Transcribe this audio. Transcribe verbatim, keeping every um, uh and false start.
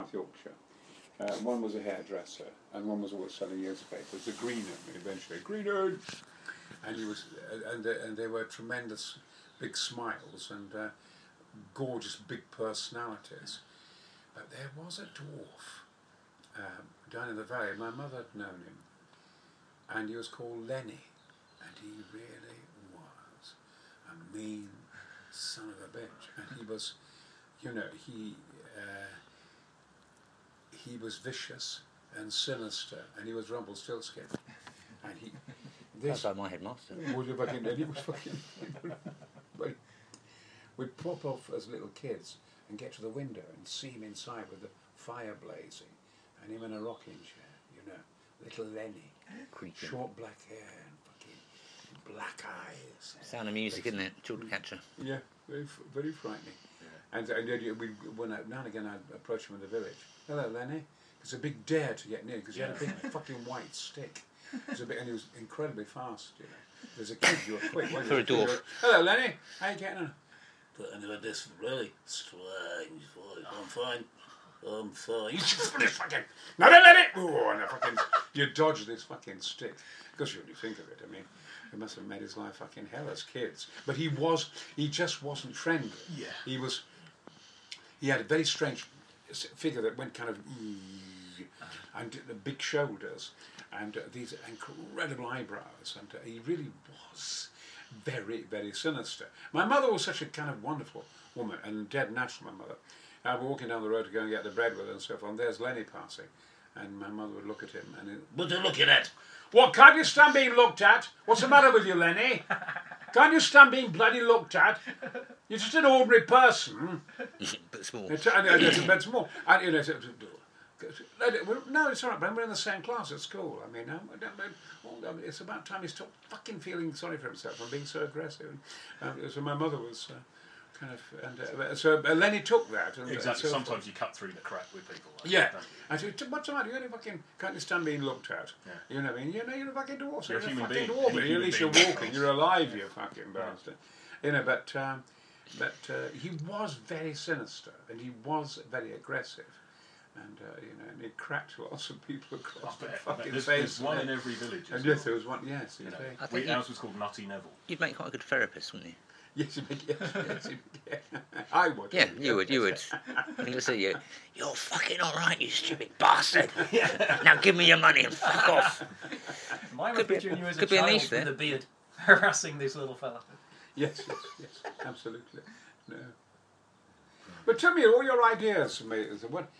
South Yorkshire. Uh, one was a hairdresser, and one was always selling newspapers. The Greenham, eventually Greenham, and he was, uh, and uh, and they were tremendous, big smiles and uh, gorgeous big personalities. But there was a dwarf um, down in the valley. My mother had known him, and he was called Lenny, and he really was a mean son of a bitch. And he was, you know, he. Uh, He was vicious and sinister, and he was Rumpelstiltskin. And he, this, that's like my headmaster. Was fucking, and he was fucking. We'd pop off as little kids and get to the window and see him inside with the fire blazing, and him in a rocking chair, you know, little Lenny, Creepy. Short black hair and fucking black eyes. Sound of music, isn't it? Children catcher. Yeah, very, very frightening. And, and we, when I, now and again I'd approach him in the village. Hello, Lenny. It's a big dare to get near because he had a big fucking white stick. It was a bit, and he was incredibly fast. You know, there's a kid you were quick. For a dwarf. Hello, Lenny. How you getting on? But anyway, this really strange voice. I'm fine. I'm fine. You fucking. No, no, Lenny. Oh, and fucking, you dodge this fucking stick because you only think of it. I mean. It must have made his life fucking hell as kids. But he was, he just wasn't friendly. Yeah. He was, he had a very strange figure that went kind of, and the big shoulders, and uh, these incredible eyebrows, and uh, he really was very, very sinister. My mother was such a kind of wonderful woman, and dead natural, my mother. I was walking down the road to go and get the bread with her and so on. There's Lenny passing, and my mother would look at him, and it, what are you looking at? What, can't you stand being looked at? What's the matter with you, Lenny? Can't you stand being bloody looked at? You're just an ordinary person. But small. It's, and, and it's a bit small. And, you know, it's, no, it's all right, but we're in the same class at school. I mean, um, it's about time he stopped fucking feeling sorry for himself and being so aggressive. Um, so my mother was... Uh, Kind of, and uh, so uh, Lenny took that. And, exactly. So sometimes you cut through the crack with people. Like yeah. That, I said, what's the matter? You only fucking can't you stand being looked at? Yeah. You know what I mean? You know, you're a fucking dwarf. You're, you're a human a fucking being. dwarf. You're At least you're being. walking. You're alive. You fucking bastard. You know, but um, but uh, he was very sinister and he was very aggressive. And uh, you know, and he cracked lots of people across the fucking there's, face. There's one in every village. And well. yes, there was one. Yes, you know, I think we, ours was called Nutty Neville. You'd make quite a good therapist, wouldn't you? Yes, yes, yes, yes. I would. Yeah, you would, you would. I can just see you. You're fucking alright, you stupid bastard. Now give me your money and fuck off. Mine Could was be- picturing you as a could be a child niche with there. a beard, harassing this little fella. Yes, yes, yes, absolutely. No. But tell me all your ideas, mate. What